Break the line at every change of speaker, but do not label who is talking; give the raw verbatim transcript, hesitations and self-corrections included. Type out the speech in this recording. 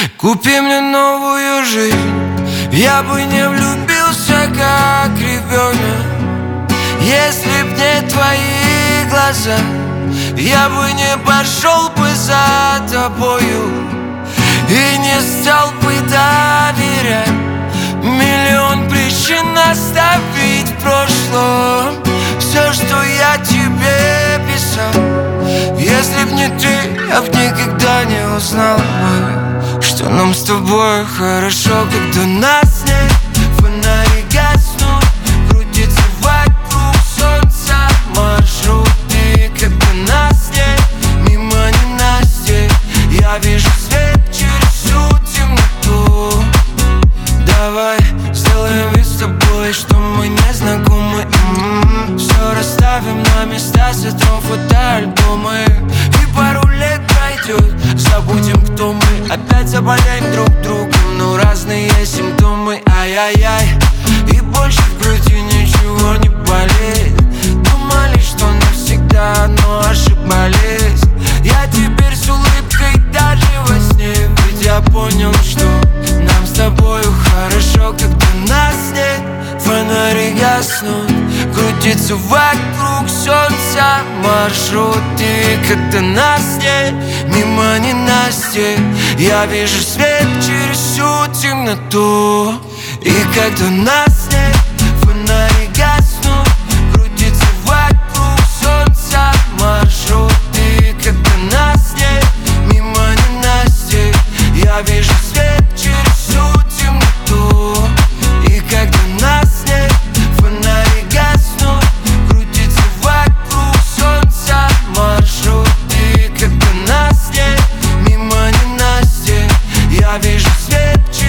Купи мне новую жизнь. Я бы не влюбился, как ребенок, если б не твои глаза. Я бы не пошел бы за тобою и не стал бы доверять. Миллион причин оставить в прошлом все, что я тебе писал. Если б не ты, я б никогда не узнал бы, что нам с тобой хорошо, когда нас нет. Фонари гаснут, крутится вокруг солнца маршруты, когда нас нет. Мимо ненастья я вижу свет через всю темноту. Давай сделаем вид с тобой, что мы не знакомы. м-м-м. Все расставим на места, сотрем фотоальбомы. И пару лет пройдет, забудем, кто мы. Опять заболеем друг другом, но разные симптомы. Ай-яй-яй, и больше в груди ничего не болит. Думали, что навсегда, но ошибались. Я теперь с улыбкой даже во сне, ведь я понял, что нам с тобою хорошо, когда нас нет. Фонари гаснут, крутится вокруг солнца маршруты, когда нас нет. Мимо ненастья я вижу свет через всю темноту. И когда нас нет, фонари гаснут, крутится вокруг солнца маршруты, когда нас нет. Мимо ненастья я вижу свет через всю темноту. И когда нас нет, фонари гаснут, крутится вокруг солнца маршруты, когда нас нет. Мимо ненастья я вижу свет через